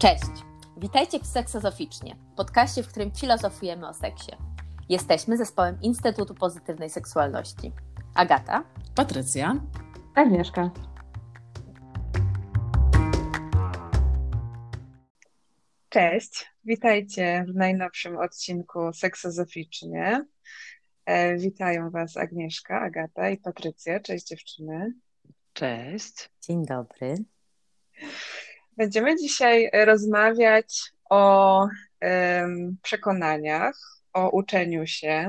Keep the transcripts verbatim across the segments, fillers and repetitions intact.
Cześć! Witajcie w Seksozoficznie, podcaście, w którym filozofujemy o seksie. Jesteśmy zespołem Instytutu Pozytywnej Seksualności. Agata, Patrycja, Agnieszka. Cześć, witajcie w najnowszym odcinku Seksozoficznie. E, witają Was Agnieszka, Agata i Patrycja. Cześć dziewczyny. cześć. dzień dobry. Będziemy dzisiaj rozmawiać o em, przekonaniach, o uczeniu się,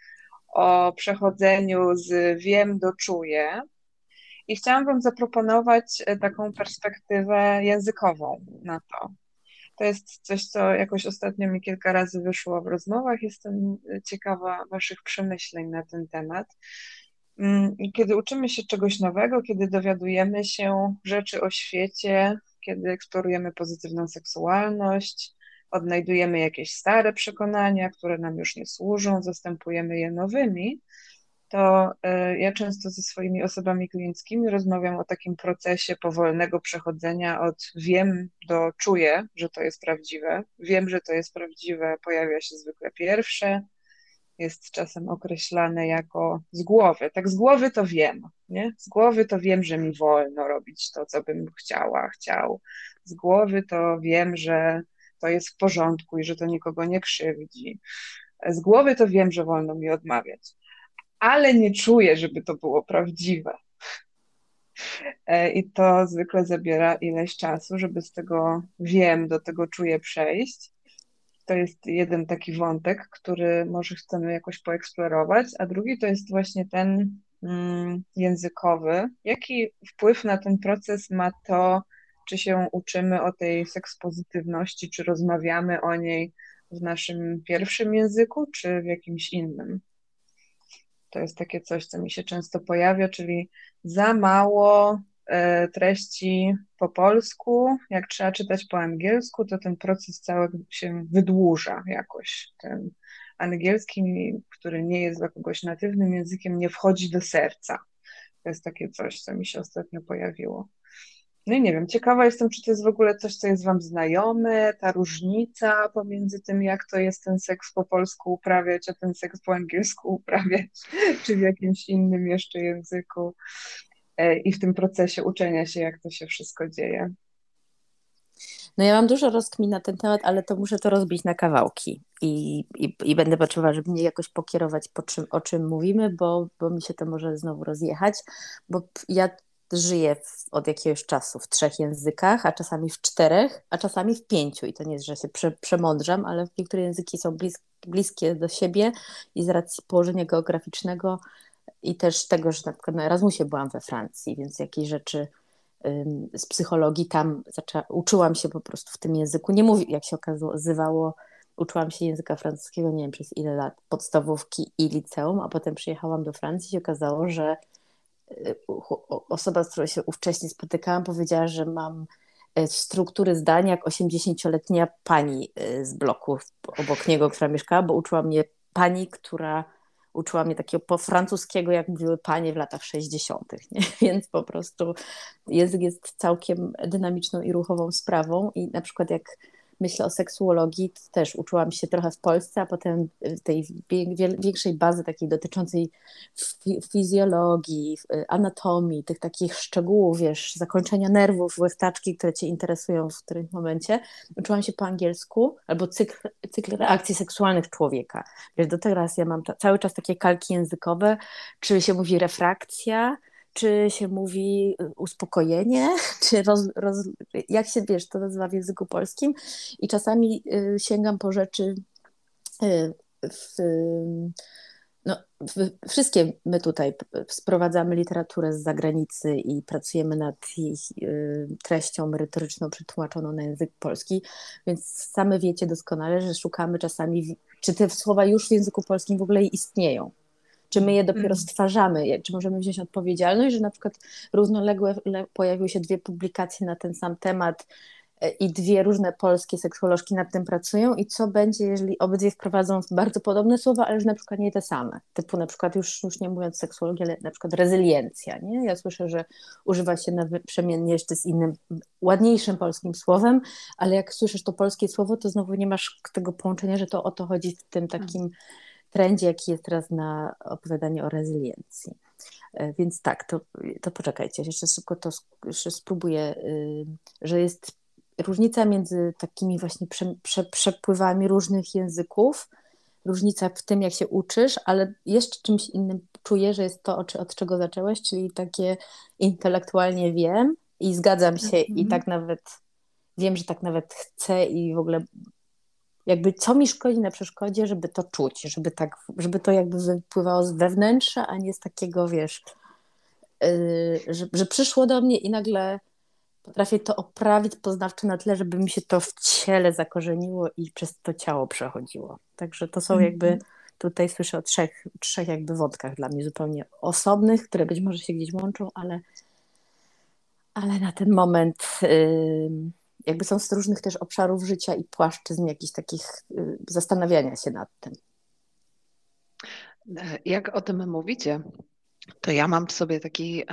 o przechodzeniu z wiem do czuję. I chciałam Wam zaproponować e, taką perspektywę językową na to. To jest coś, co jakoś ostatnio mi kilka razy wyszło w rozmowach. Jestem ciekawa Waszych przemyśleń na ten temat. Mm, I kiedy uczymy się czegoś nowego, kiedy dowiadujemy się rzeczy o świecie, kiedy eksplorujemy pozytywną seksualność, odnajdujemy jakieś stare przekonania, które nam już nie służą, zastępujemy je nowymi, to y, ja często ze swoimi osobami klienckimi rozmawiam o takim procesie powolnego przechodzenia od wiem do czuję, że to jest prawdziwe. Wiem, że to jest prawdziwe, pojawia się zwykle pierwsze, jest czasem określane jako z głowy. Tak z głowy to wiem, nie? Z głowy to wiem, że mi wolno robić to, co bym chciała, chciał. Z głowy to wiem, że to jest w porządku i że to nikogo nie krzywdzi. Z głowy to wiem, że wolno mi odmawiać, ale nie czuję, żeby to było prawdziwe. E, I to zwykle zabiera ileś czasu, żeby z tego wiem do tego czuję przejść. To jest jeden taki wątek, który może chcemy jakoś poeksplorować, a drugi to jest właśnie ten mm, językowy. Jaki wpływ na ten proces ma to, czy się uczymy o tej sekspozytywności, czy rozmawiamy o niej w naszym pierwszym języku, czy w jakimś innym? To jest takie coś, co mi się często pojawia, czyli za mało e, treści po polsku. Jak trzeba czytać po angielsku, to ten proces cały się wydłuża jakoś. Ten angielski, który nie jest dla kogoś natywnym językiem, nie wchodzi do serca. To jest takie coś, co mi się ostatnio pojawiło. No i nie wiem, ciekawa jestem, czy to jest w ogóle coś, co jest Wam znajome, ta różnica pomiędzy tym, jak to jest ten seks po polsku uprawiać, a ten seks po angielsku uprawiać, czy w jakimś innym jeszcze języku e, i w tym procesie uczenia się, jak to się wszystko dzieje. No ja mam dużo rozkmin na ten temat, ale to muszę to rozbić na kawałki i, i, i będę potrzebowała, żeby mnie jakoś pokierować, po czym, o czym mówimy, bo, bo mi się to może znowu rozjechać, bo ja żyję w, od jakiegoś czasu w trzech językach, a czasami w czterech, a czasami w pięciu i to nie jest, że się prze, przemądrzam, ale niektóre języki są blis, bliskie do siebie i z racji położenia geograficznego i też tego, że na przykład na Erasmusie byłam we Francji, więc jakieś rzeczy z psychologii tam zaczęła, uczyłam się po prostu w tym języku, nie mówię, jak się okazywało, uczyłam się języka francuskiego, nie wiem przez ile lat, podstawówki i liceum, a potem przyjechałam do Francji i się okazało, że osoba, z którą się ówcześnie spotykałam, powiedziała, że mam struktury zdań jak osiemdziesięcioletnia pani z bloku obok niego, która mieszkała, bo uczyła mnie pani, która uczyła mnie takiego po francuskiego, jak mówiły panie w latach sześćdziesiątych. Nie? Więc po prostu język jest całkiem dynamiczną i ruchową sprawą i na przykład jak myślę o seksuologii, to też uczyłam się trochę w Polsce, a potem tej większej bazy takiej dotyczącej fizjologii, anatomii, tych takich szczegółów, wiesz, zakończenia nerwów, łechtaczki, które cię interesują w którymś momencie. Uczyłam się po angielsku, albo cykl, cykl reakcji seksualnych człowieka. Wiesz, do teraz ja mam ta, cały czas takie kalki językowe, czy się mówi refrakcja, czy się mówi uspokojenie, czy roz, roz, jak się, wiesz, to nazywa w języku polskim i czasami y, sięgam po rzeczy y, w, no, w, wszystkie my tutaj sprowadzamy literaturę z zagranicy i pracujemy nad ich y, treścią merytoryczną przetłumaczoną na język polski, więc same wiecie doskonale, że szukamy czasami, czy te słowa już w języku polskim w ogóle istnieją. Czy my je dopiero stwarzamy? Czy możemy wziąć odpowiedzialność, że na przykład równolegle pojawiły się dwie publikacje na ten sam temat i dwie różne polskie seksuolożki nad tym pracują i co będzie, jeżeli obydwie wprowadzą bardzo podobne słowa, ale że na przykład nie te same. Typu na przykład już, już nie mówiąc seksuologii, ale na przykład rezyliencja, nie? Ja słyszę, że używa się naprzemiennie jeszcze z innym, ładniejszym polskim słowem, ale jak słyszysz to polskie słowo, to znowu nie masz tego połączenia, że to o to chodzi w tym takim trendzie, jaki jest teraz na opowiadanie o rezyliencji. Więc tak, to, to poczekajcie, jeszcze szybko to jeszcze spróbuję, że jest różnica między takimi właśnie prze, prze, przepływami różnych języków, różnica w tym, jak się uczysz, ale jeszcze czymś innym czuję, że jest to, od czego zaczęłaś, czyli takie intelektualnie wiem i zgadzam się mm-hmm. i tak nawet wiem, że tak nawet chcę i w ogóle jakby co mi szkodzi na przeszkodzie, żeby to czuć, żeby tak, żeby to jakby wypływało z wewnętrza, a nie z takiego, wiesz, yy, że, że przyszło do mnie i nagle potrafię to oprawić poznawczo na tyle, żeby mi się to w ciele zakorzeniło i przez to ciało przechodziło. Także to są jakby, tutaj słyszę o trzech, trzech jakby wątkach dla mnie zupełnie osobnych, które być może się gdzieś łączą, ale, ale na ten moment yy, jakby są z różnych też obszarów życia i płaszczyzn jakichś takich yy, zastanawiania się nad tym. Jak o tym mówicie, to ja mam w sobie taki,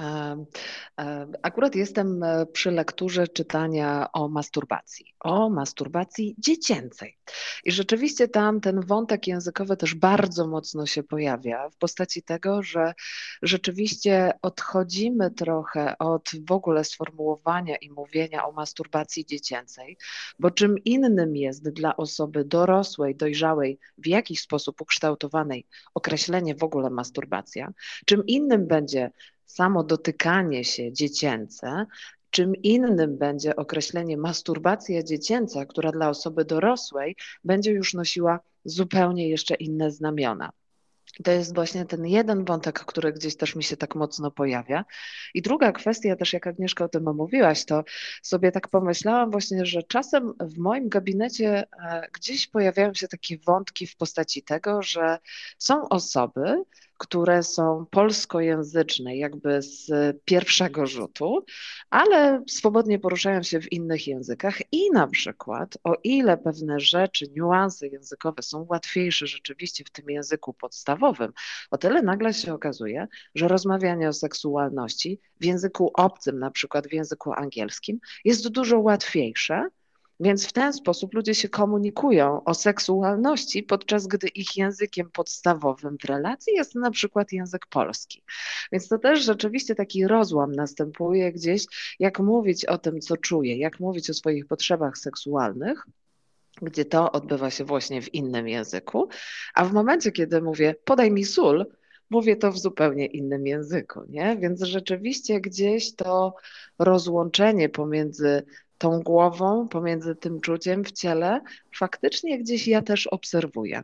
akurat jestem przy lekturze czytania o masturbacji, o masturbacji dziecięcej. I rzeczywiście tam ten wątek językowy też bardzo mocno się pojawia w postaci tego, że rzeczywiście odchodzimy trochę od w ogóle sformułowania i mówienia o masturbacji dziecięcej, bo czym innym jest dla osoby dorosłej, dojrzałej, w jakiś sposób ukształtowanej określenie w ogóle masturbacja, czym innym będzie samo dotykanie się dziecięce, czym innym będzie określenie masturbacja dziecięca, która dla osoby dorosłej będzie już nosiła zupełnie jeszcze inne znamiona. To jest właśnie ten jeden wątek, który gdzieś też mi się tak mocno pojawia. I druga kwestia też, jak Agnieszka o tym mówiłaś, to sobie tak pomyślałam właśnie, że czasem w moim gabinecie gdzieś pojawiają się takie wątki w postaci tego, że są osoby, które są polskojęzyczne jakby z pierwszego rzutu, ale swobodnie poruszają się w innych językach i na przykład o ile pewne rzeczy, niuanse językowe są łatwiejsze rzeczywiście w tym języku podstawowym, o tyle nagle się okazuje, że rozmawianie o seksualności w języku obcym, na przykład w języku angielskim, jest dużo łatwiejsze. Więc w ten sposób ludzie się komunikują o seksualności, podczas gdy ich językiem podstawowym w relacji jest na przykład język polski. Więc to też rzeczywiście taki rozłam następuje gdzieś, jak mówić o tym, co czuję, jak mówić o swoich potrzebach seksualnych, gdzie to odbywa się właśnie w innym języku, a w momencie, kiedy mówię podaj mi sól, mówię to w zupełnie innym języku, nie? Więc rzeczywiście gdzieś to rozłączenie pomiędzy tą głową, pomiędzy tym czuciem w ciele, faktycznie gdzieś ja też obserwuję.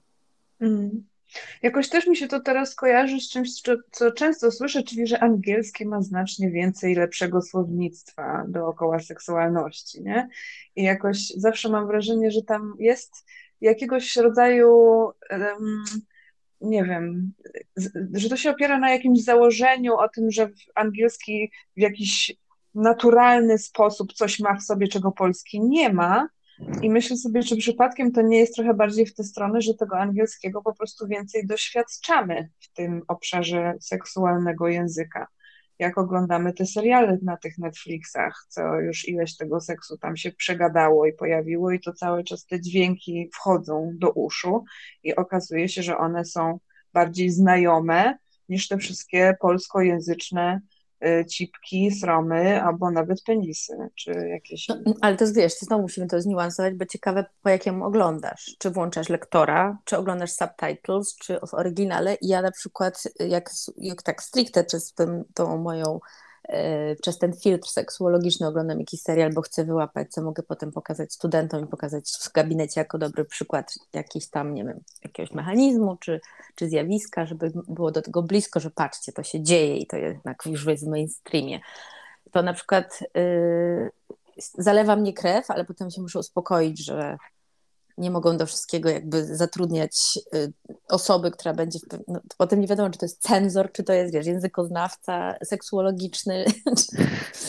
Mm. Jakoś też mi się to teraz kojarzy z czymś, co, co często słyszę, czyli że angielskie ma znacznie więcej lepszego słownictwa dookoła seksualności, nie? I jakoś zawsze mam wrażenie, że tam jest jakiegoś rodzaju, um, nie wiem, z, że to się opiera na jakimś założeniu o tym, że angielski w jakiś naturalny sposób coś ma w sobie, czego polski nie ma. I myślę sobie, czy przypadkiem to nie jest trochę bardziej w tę stronę, że tego angielskiego po prostu więcej doświadczamy w tym obszarze seksualnego języka. Jak oglądamy te seriale na tych Netflixach, co już ileś tego seksu tam się przegadało i pojawiło i to cały czas te dźwięki wchodzą do uszu i okazuje się, że one są bardziej znajome niż te wszystkie polskojęzyczne cipki, sromy, albo nawet penisy, czy jakieś inne. No, ale to jest, wiesz, znowu musimy to zniuansować, bo ciekawe, po jakiemu oglądasz. Czy włączasz lektora, czy oglądasz subtitles, czy w oryginale. I ja na przykład, jak, jak tak stricte przez ten, tą moją, e, przez ten filtr seksuologiczny oglądam jakiś serial, bo chcę wyłapać, co mogę potem pokazać studentom i pokazać w gabinecie jako dobry przykład jakiś tam, nie wiem, jakiegoś mechanizmu, czy, czy zjawiska, żeby było do tego blisko, że patrzcie, to się dzieje i to jednak już jest w mainstreamie. To na przykład yy, zalewa mnie krew, ale potem się muszę uspokoić, że nie mogą do wszystkiego jakby zatrudniać y, osoby, która będzie, no, potem nie wiadomo, czy to jest cenzor, czy to jest, wiesz, językoznawca seksuologiczny.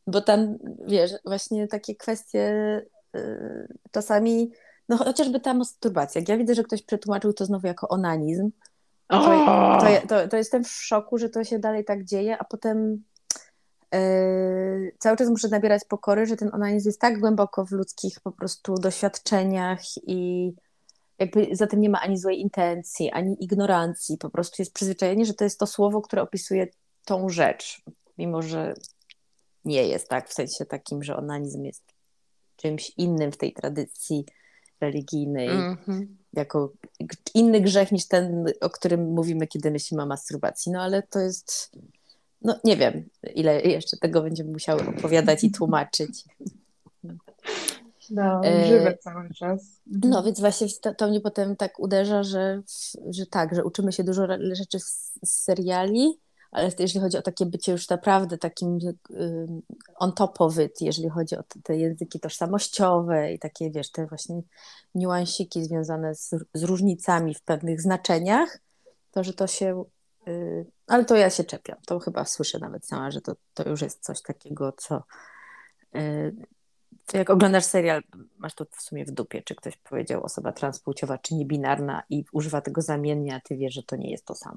bo tam, wiesz, właśnie takie kwestie y, czasami, no chociażby ta masturbacja. Jak ja widzę, że ktoś przetłumaczył to znowu jako onanizm, to, to, O! ja- to, to jestem w szoku, że to się dalej tak dzieje, a potem y, cały czas muszę nabierać pokory, że ten onanizm jest tak głęboko w ludzkich po prostu doświadczeniach i jakby za tym nie ma ani złej intencji, ani ignorancji. Po prostu jest przyzwyczajenie, że to jest to słowo, które opisuje tą rzecz, mimo że nie jest tak, w sensie takim, że onanizm jest czymś innym w tej tradycji religijnej, Mhm. jako inny grzech niż ten, o którym mówimy, kiedy myślimy o masturbacji. No ale to jest, no nie wiem, ile jeszcze tego będziemy musiały opowiadać i tłumaczyć. No, E, żywe cały czas. No, Mhm. więc właśnie to, to mnie potem tak uderza, że, że tak, że uczymy się dużo re- rzeczy z, z seriali, ale jeśli chodzi o takie bycie już naprawdę takim y, on top of it, jeżeli chodzi o te, te języki tożsamościowe i takie, wiesz, te właśnie niuansiki związane z, z różnicami w pewnych znaczeniach, to, że to się, y, ale to ja się czepiam, to chyba słyszę nawet sama, że to, to już jest coś takiego, co y, to jak oglądasz serial, masz to w sumie w dupie, czy ktoś powiedział osoba transpłciowa, czy niebinarna i używa tego zamiennie, a ty wiesz, że to nie jest to samo.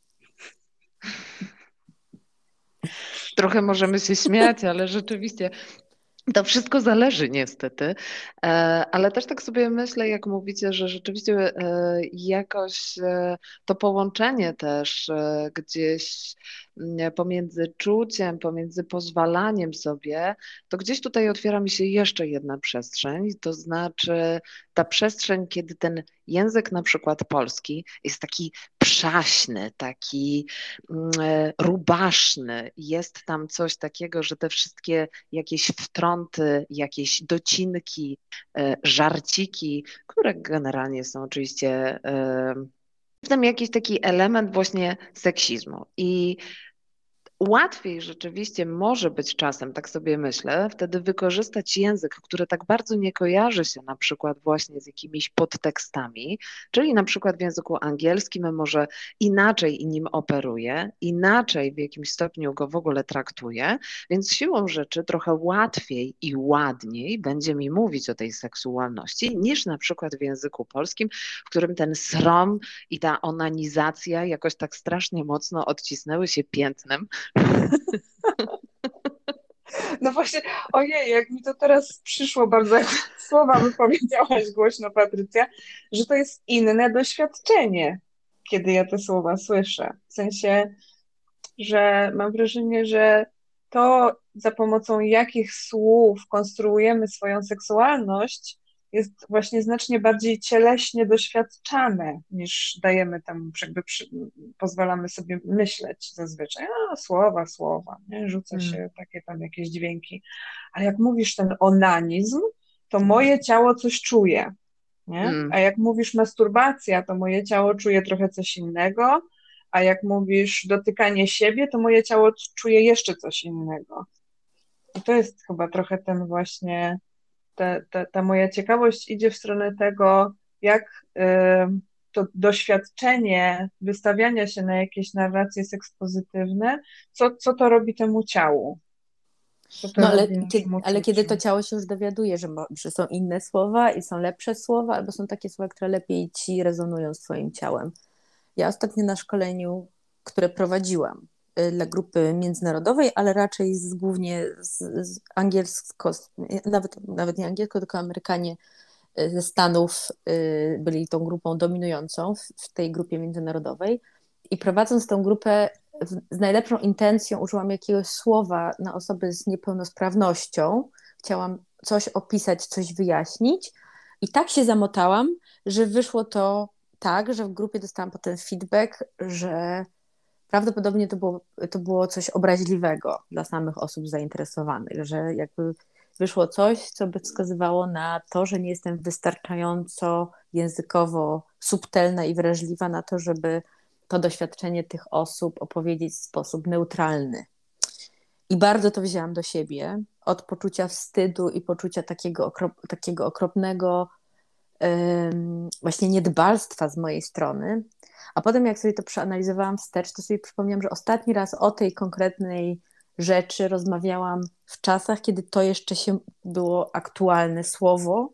Trochę możemy się śmiać, ale rzeczywiście to wszystko zależy niestety, e, ale też tak sobie myślę, jak mówicie, że rzeczywiście e, jakoś e, to połączenie też e, gdzieś mm, pomiędzy czuciem, pomiędzy pozwalaniem sobie, to gdzieś tutaj otwiera mi się jeszcze jedna przestrzeń, to znaczy ta przestrzeń, kiedy ten język na przykład polski jest taki przaśny, taki mm, e, rubaszny, jest tam coś takiego, że te wszystkie jakieś wtrąty, jakieś docinki, e, żarciki, które generalnie są oczywiście e, w tym jakiś taki element właśnie seksizmu. I łatwiej rzeczywiście może być czasem, tak sobie myślę, wtedy wykorzystać język, który tak bardzo nie kojarzy się na przykład właśnie z jakimiś podtekstami, czyli na przykład w języku angielskim może inaczej nim operuje, inaczej w jakimś stopniu go w ogóle traktuje, więc siłą rzeczy trochę łatwiej i ładniej będzie mi mówić o tej seksualności niż na przykład w języku polskim, w którym ten srom i ta onanizacja jakoś tak strasznie mocno odcisnęły się piętnem. No właśnie, ojej, jak mi to teraz przyszło bardzo, jak słowa wypowiedziałaś głośno, Patrycja, że to jest inne doświadczenie, kiedy ja te słowa słyszę. W sensie, że mam wrażenie, że to, za pomocą jakich słów konstruujemy swoją seksualność, jest właśnie znacznie bardziej cieleśnie doświadczane, niż dajemy tam, jakby przy, pozwalamy sobie myśleć zazwyczaj. A, słowa, słowa, nie? Rzuca Mm, się takie tam jakieś dźwięki. A jak mówisz ten onanizm, to moje ciało coś czuje, nie? mm, A jak mówisz masturbacja, to moje ciało czuje trochę coś innego, a jak mówisz dotykanie siebie, to moje ciało czuje jeszcze coś innego. I to jest chyba trochę ten właśnie, ta, ta, ta moja ciekawość idzie w stronę tego, jak y, to doświadczenie wystawiania się na jakieś narracje sekspozytywne, co, co to robi temu ciału, co to No ale, robi kie- naszemu ale kiedy czuciu. to ciało się już dowiaduje, że, mo- że są inne słowa i są lepsze słowa, albo są takie słowa, które lepiej ci rezonują z twoim ciałem. Ja ostatnio na szkoleniu, które prowadziłam y, dla grupy międzynarodowej, ale raczej z, głównie z, z angielsko, nawet, nawet nie angielsko, tylko Amerykanie y, ze Stanów y, byli tą grupą dominującą w, w tej grupie międzynarodowej. I prowadząc tą grupę w- z najlepszą intencją użyłam jakiegoś słowa na osoby z niepełnosprawnością. Chciałam coś opisać, coś wyjaśnić. I tak się zamotałam, że wyszło to tak, że w grupie dostałam potem feedback, że prawdopodobnie to było, to było coś obraźliwego dla samych osób zainteresowanych, że jakby wyszło coś, co by wskazywało na to, że nie jestem wystarczająco językowo subtelna i wrażliwa na to, żeby to doświadczenie tych osób opowiedzieć w sposób neutralny. I bardzo to wzięłam do siebie, od poczucia wstydu i poczucia takiego, okrop, takiego okropnego ym, właśnie niedbalstwa z mojej strony. A potem jak sobie to przeanalizowałam wstecz, to sobie przypomniałam, że ostatni raz o tej konkretnej rzeczy rozmawiałam w czasach, kiedy to jeszcze się było aktualne słowo.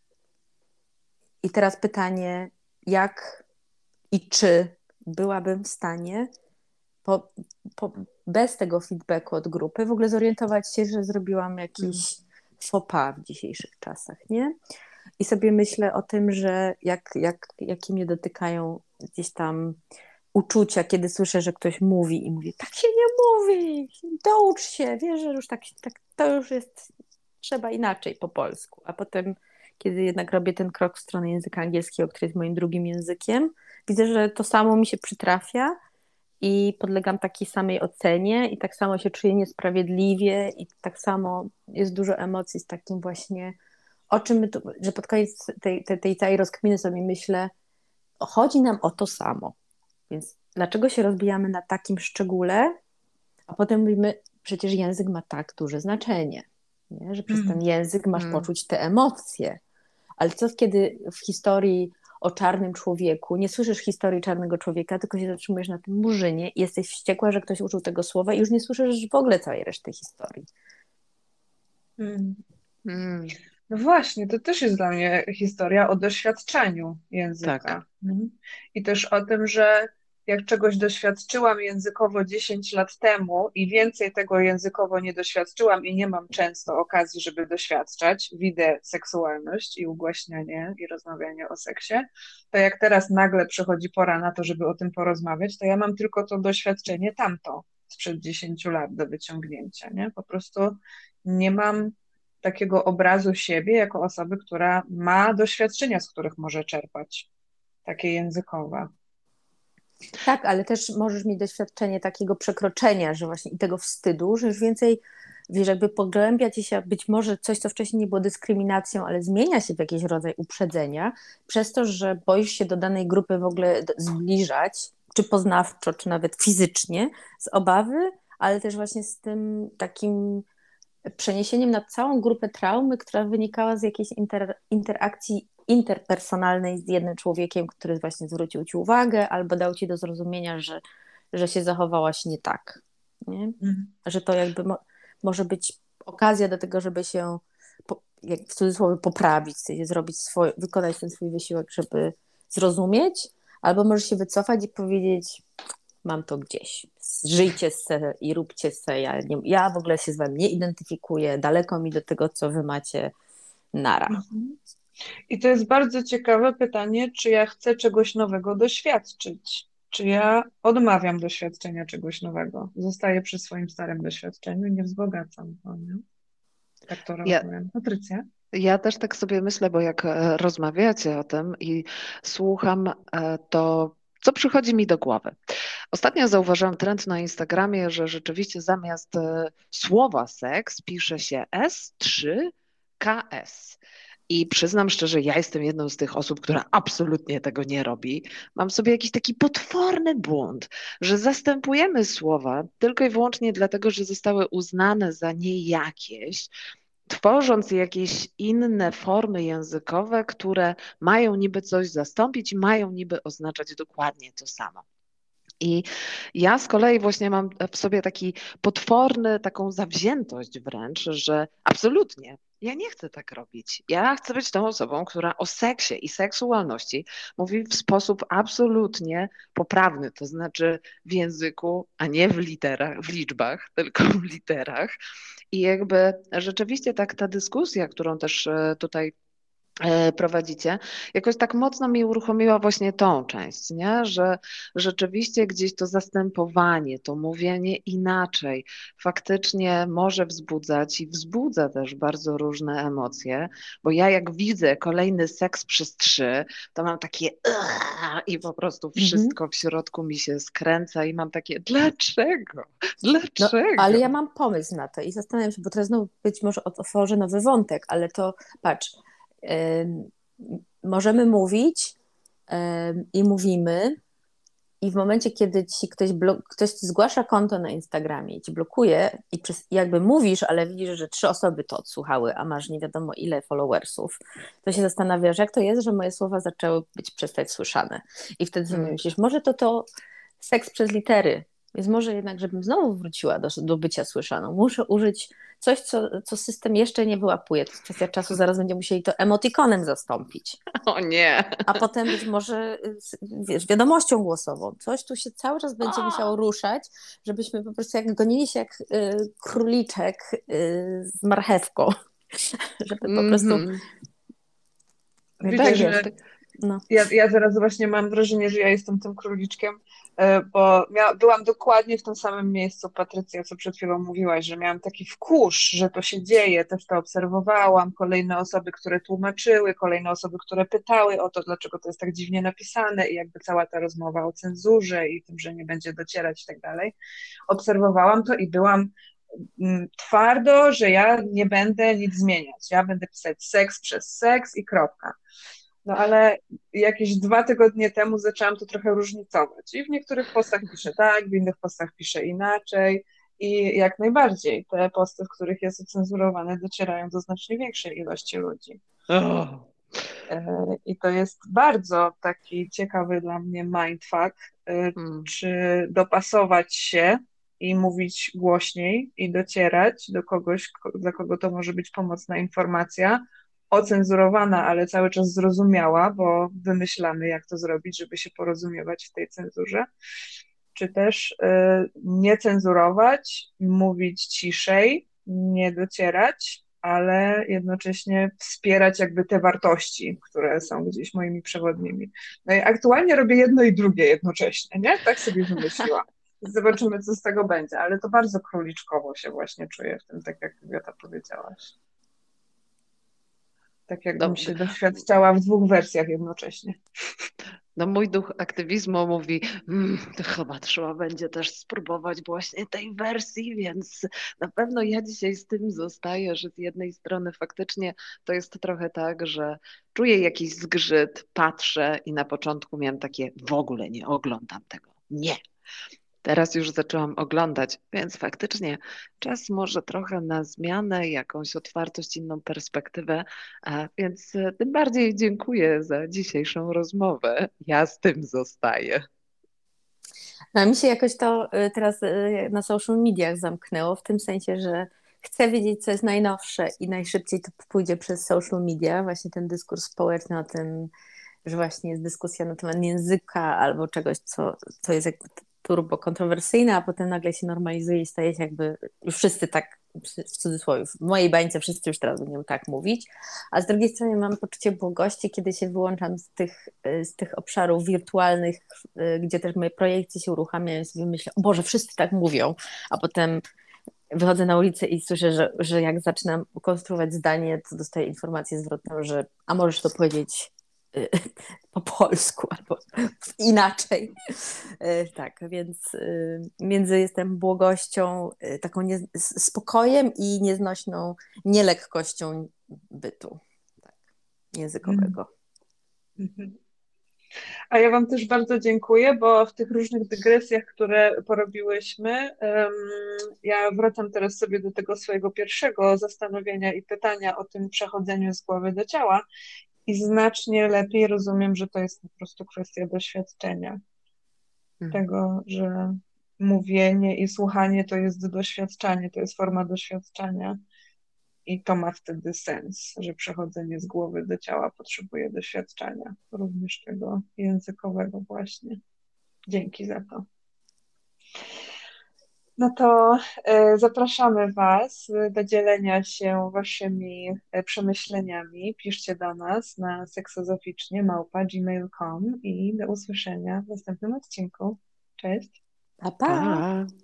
I teraz pytanie, jak i czy byłabym w stanie po, po, bez tego feedbacku od grupy w ogóle zorientować się, że zrobiłam jakiś faux pas w dzisiejszych czasach, nie? I sobie myślę o tym, że jak, jak, jakie mnie dotykają gdzieś tam uczucia, kiedy słyszę, że ktoś mówi i mówi, tak się nie mówi, doucz się, wiesz, że już tak, tak to już jest, trzeba inaczej po polsku. A potem, kiedy jednak robię ten krok w stronę języka angielskiego, który jest moim drugim językiem, widzę, że to samo mi się przytrafia i podlegam takiej samej ocenie i tak samo się czuję niesprawiedliwie i tak samo jest dużo emocji z takim właśnie, o czym my tu, że pod koniec tej, tej, tej całej rozkminy sobie myślę, chodzi nam o to samo. Więc dlaczego się rozbijamy na takim szczególe, a potem mówimy, przecież język ma tak duże znaczenie, nie? Że przez ten język masz Mm. poczuć te emocje. Ale co kiedy w historii o czarnym człowieku, nie słyszysz historii czarnego człowieka, tylko się zatrzymujesz na tym murzynie i jesteś wściekła, że ktoś użył tego słowa i już nie słyszysz w ogóle całej reszty historii. Mm. Mm. No właśnie, to też jest dla mnie historia o doświadczeniu języka. Tak. Mhm. I też o tym, że jak czegoś doświadczyłam językowo dziesięć lat temu i więcej tego językowo nie doświadczyłam i nie mam często okazji, żeby doświadczać, widzę seksualność i ugłaśnianie i rozmawianie o seksie, to jak teraz nagle przychodzi pora na to, żeby o tym porozmawiać, to ja mam tylko to doświadczenie tamto sprzed dziesięciu lat do wyciągnięcia, nie? Po prostu nie mam takiego obrazu siebie jako osoby, która ma doświadczenia, z których może czerpać, takie językowe. Tak, ale też możesz mieć doświadczenie takiego przekroczenia, że właśnie i tego wstydu, że już więcej, wiesz, jakby pogłębia ci się być może coś, co wcześniej nie było dyskryminacją, ale zmienia się w jakiś rodzaj uprzedzenia, przez to, że boisz się do danej grupy w ogóle zbliżać, czy poznawczo, czy nawet fizycznie, z obawy, ale też właśnie z tym takim przeniesieniem na całą grupę traumy, która wynikała z jakiejś inter, interakcji interpersonalnej z jednym człowiekiem, który właśnie zwrócił ci uwagę albo dał ci do zrozumienia, że, że się zachowałaś nie tak. Nie? Mhm. Że to jakby mo, może być okazja do tego, żeby się po, jak w cudzysłowie poprawić, zrobić swoje, wykonać ten swój wysiłek, żeby zrozumieć, albo możesz się wycofać i powiedzieć, mam to gdzieś. Żyjcie se i róbcie se. Ja, nie, ja w ogóle się z wami nie identyfikuję. Daleko mi do tego, co wy macie. Nara. Mhm. I to jest bardzo ciekawe pytanie, czy ja chcę czegoś nowego doświadczyć? Czy ja odmawiam doświadczenia czegoś nowego? Zostaję przy swoim starym doświadczeniu i nie wzbogacam go, nie? Tak to Ja, rozumiem. Patrycja? ja też tak sobie myślę, bo jak e, rozmawiacie o tym i słucham, e, to co przychodzi mi do głowy? Ostatnio zauważyłam trend na Instagramie, że rzeczywiście zamiast e, słowa seks pisze się S trzy K S. I przyznam szczerze, ja jestem jedną z tych osób, która absolutnie tego nie robi. Mam w sobie jakiś taki potworny błąd, że zastępujemy słowa tylko i wyłącznie dlatego, że zostały uznane za niejakieś, tworząc jakieś inne formy językowe, które mają niby coś zastąpić, mają niby oznaczać dokładnie to samo. I ja z kolei właśnie mam w sobie taki potworny, taką zawziętość wręcz, że absolutnie ja nie chcę tak robić. Ja chcę być tą osobą, która o seksie i seksualności mówi w sposób absolutnie poprawny, to znaczy w języku, a nie w literach, w liczbach, tylko w literach. I jakby rzeczywiście tak ta dyskusja, którą też e, tutaj e, prowadzicie, jakoś tak mocno mi uruchomiła właśnie tą część, nie? Że rzeczywiście gdzieś to zastępowanie, to mówienie inaczej faktycznie może wzbudzać i wzbudza też bardzo różne emocje, bo ja jak widzę kolejny seks przez trzy, to mam takie "Ugh", i po prostu Mhm. wszystko w środku mi się skręca i mam takie dlaczego? No, Dlaczego? ale ja mam pomysł na to i zastanawiam się, bo teraz znowu być może otworzę nowy wątek, ale to patrz, ym, możemy mówić ym, i mówimy i w momencie, kiedy ci ktoś, blo- ktoś ci zgłasza konto na Instagramie i ci blokuje i przez, jakby mówisz, ale widzisz, że trzy osoby to odsłuchały, a masz nie wiadomo ile followersów, to się zastanawiasz, jak to jest, że moje słowa zaczęły być przestać słyszane. I wtedy sobie Mm. myślisz, może to to seks przez litery Więc może jednak, żebym znowu wróciła do, do bycia słyszaną, muszę użyć coś, co, co system jeszcze nie wyłapuje. To jest kwestia czasu, zaraz będziemy musieli to emotikonem zastąpić. O nie. A potem być może, wiesz, wiadomością głosową. Coś tu się cały czas będzie A. musiało ruszać, żebyśmy po prostu jak gonili się jak y, króliczek y, z marchewką. Żeby po prostu... Mm-hmm. Widzę, tak, że wiesz, no. ja, ja teraz właśnie mam wrażenie, że ja jestem tym króliczkiem, e, bo mia, byłam dokładnie w tym samym miejscu, Patrycja, co przed chwilą mówiłaś, że miałam taki wkurz, że to się dzieje, też to obserwowałam, kolejne osoby, które tłumaczyły, kolejne osoby, które pytały o to, dlaczego to jest tak dziwnie napisane i jakby cała ta rozmowa o cenzurze i tym, że nie będzie docierać i tak dalej. Obserwowałam to i byłam mm, twardo, że ja nie będę nic zmieniać, ja będę pisać seks przez seks i kropka. No ale jakieś dwa tygodnie temu zaczęłam to trochę różnicować i w niektórych postach piszę tak, w innych postach piszę inaczej i jak najbardziej te posty, w których jest ocenzurowane, docierają do znacznie większej ilości ludzi. Oh. I to jest bardzo taki ciekawy dla mnie mindfuck, Hmm. czy dopasować się i mówić głośniej i docierać do kogoś, dla kogo to może być pomocna informacja, ocenzurowana, ale cały czas zrozumiała, bo wymyślamy, jak to zrobić, żeby się porozumiewać w tej cenzurze, czy też y, nie cenzurować, mówić ciszej, nie docierać, ale jednocześnie wspierać jakby te wartości, które są gdzieś moimi przewodnimi. No i aktualnie robię jedno i drugie jednocześnie, nie? Tak sobie wymyśliłam. Zobaczymy, co z tego będzie, ale to bardzo króliczkowo się właśnie czuję w tym, tak jak Wiota powiedziałaś. Tak jakbym Dobrze. się doświadczała w dwóch wersjach jednocześnie. No mój duch aktywizmu mówi, mmm, to chyba trzeba będzie też spróbować właśnie tej wersji, więc na pewno ja dzisiaj z tym zostaję, że z jednej strony faktycznie to jest trochę tak, że czuję jakiś zgrzyt, patrzę i na początku miałam takie, w ogóle nie oglądam tego, nie. Teraz już zaczęłam oglądać, więc faktycznie czas może trochę na zmianę, jakąś otwartość, inną perspektywę, a więc tym bardziej dziękuję za dzisiejszą rozmowę. Ja z tym zostaję. No, mi się jakoś to teraz na social mediach zamknęło, w tym sensie, że chcę wiedzieć, co jest najnowsze i najszybciej to pójdzie przez social media, właśnie ten dyskurs społeczny o tym, że właśnie jest dyskusja na temat języka albo czegoś, co, co jest jakby turbo kontrowersyjne, a potem nagle się normalizuje i staje się jakby, już wszyscy tak, w cudzysłowie, w mojej bańce wszyscy już teraz będą tak mówić, a z drugiej strony mam poczucie błogości, kiedy się wyłączam z tych, z tych obszarów wirtualnych, gdzie też moje projekcje się uruchamiają i sobie myślę, o Boże, wszyscy tak mówią, a potem wychodzę na ulicę i słyszę, że, że jak zaczynam konstruować zdanie, to dostaję informację zwrotną, że a możesz to powiedzieć po polsku albo inaczej. Tak, więc między jestem błogością, taką nie, spokojem i nieznośną nielekkością bytu tak, językowego. Mm. A ja Wam też bardzo dziękuję, bo w tych różnych dygresjach, które porobiłyśmy, um, ja wracam teraz sobie do tego swojego pierwszego zastanowienia i pytania o tym przechodzeniu z głowy do ciała i znacznie lepiej rozumiem, że to jest po prostu kwestia doświadczenia. Hmm. Tego, że mówienie i słuchanie to jest doświadczanie, to jest forma doświadczenia. I to ma wtedy sens, że przechodzenie z głowy do ciała potrzebuje doświadczenia, również tego językowego właśnie. Dzięki za to. No to e, zapraszamy Was do dzielenia się Waszymi e, przemyśleniami. Piszcie do nas na seksozoficznie małpa gmail kropka com i do usłyszenia w następnym odcinku. Cześć! Pa, pa! Pa.